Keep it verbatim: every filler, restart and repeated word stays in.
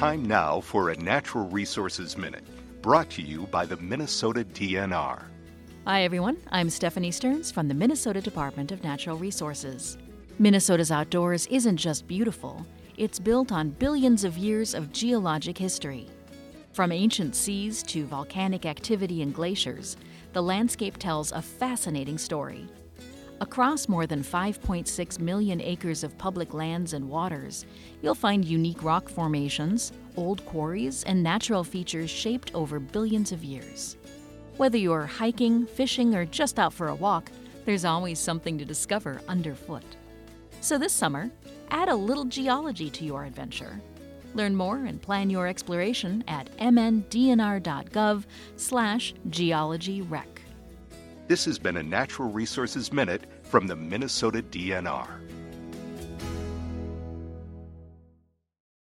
Time now for a Natural Resources Minute, brought to you by the Minnesota D N R. Hi everyone, I'm Stephanie Stearns from the Minnesota Department of Natural Resources. Minnesota's outdoors isn't just beautiful, it's built on billions of years of geologic history. From ancient seas to volcanic activity and glaciers, the landscape tells a fascinating story. Across more than five point six million acres of public lands and waters, you'll find unique rock formations, old quarries, and natural features shaped over billions of years. Whether you're hiking, fishing, or just out for a walk, there's always something to discover underfoot. So this summer, add a little geology to your adventure. Learn more and plan your exploration at m n d n r dot gov slash geology rec. This has been a Natural Resources Minute from the Minnesota D N R.